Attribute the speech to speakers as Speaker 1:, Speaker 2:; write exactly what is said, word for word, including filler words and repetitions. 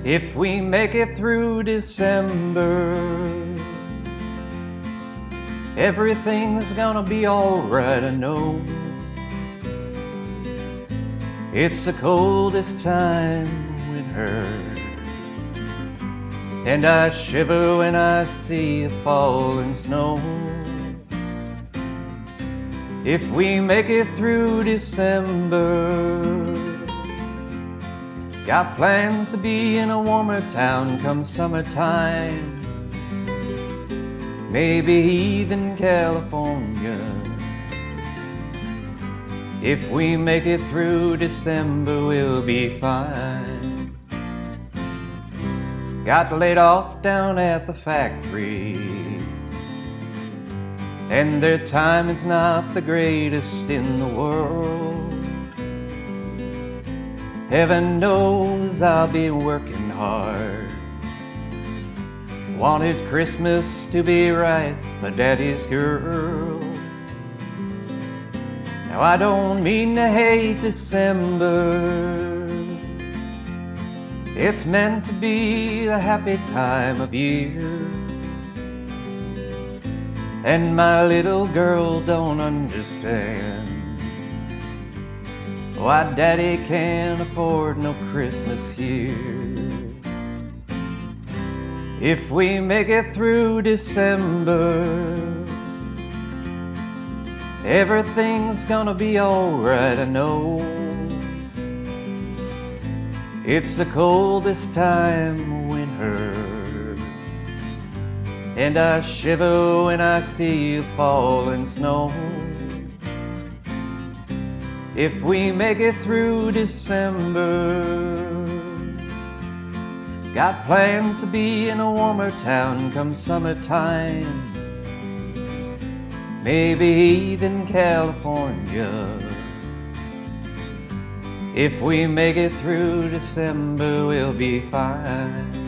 Speaker 1: If we make it through December, everything's gonna be alright, I know. It's the coldest time in winter, and I shiver when I see the falling snow. If we make it through December, got plans to be in a warmer town come summertime, maybe even California. If we make it through December, we'll be fine. Got laid off down at the factory, and their timing's not the greatest in the world. Heaven knows I'll be working hard. Wanted Christmas to be right, my daddy's girl. Now I don't mean to hate December, it's meant to be a happy time of year. And my little girl don't understand why daddy can't afford no Christmas here. If we make it through December, everything's gonna be alright, I know. It's the coldest time of winter, and I shiver when I see the falling snow. If we make it through December, got plans to be in a warmer town come summertime, maybe even California. If we make it through December, we'll be fine.